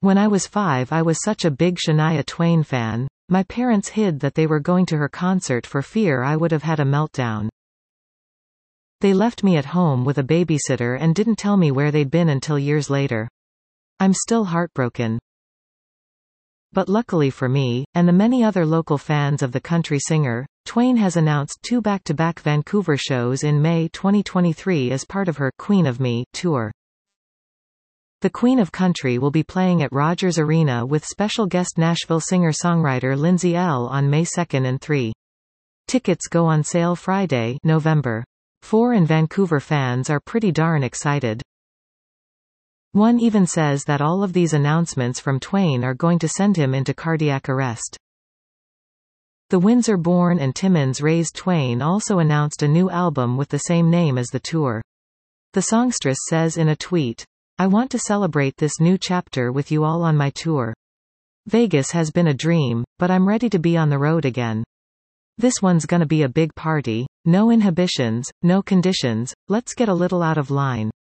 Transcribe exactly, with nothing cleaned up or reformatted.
When I was five I was such a big Shania Twain fan. My parents hid that they were going to her concert for fear I would have had a meltdown. They left me at home with a babysitter and didn't tell me where they'd been until years later. I'm still heartbroken. But luckily for me, and the many other local fans of the country singer, Twain has announced two back-to-back Vancouver shows in May twenty twenty-three as part of her Queen of Me tour. The Queen of Country will be playing at Rogers Arena with special guest Nashville singer-songwriter Lindsay Ell on May second and third. Tickets go on sale Friday, November fourth, and Vancouver fans are pretty darn excited. One even says that all of these announcements from Twain are going to send him into cardiac arrest. The Windsor-born and Timmins-raised Twain also announced a new album with the same name as the tour. The songstress says in a tweet, "I want to celebrate this new chapter with you all on my tour. Vegas has been a dream, but I'm ready to be on the road again. This one's gonna be a big party, no inhibitions, no conditions, let's get a little out of line."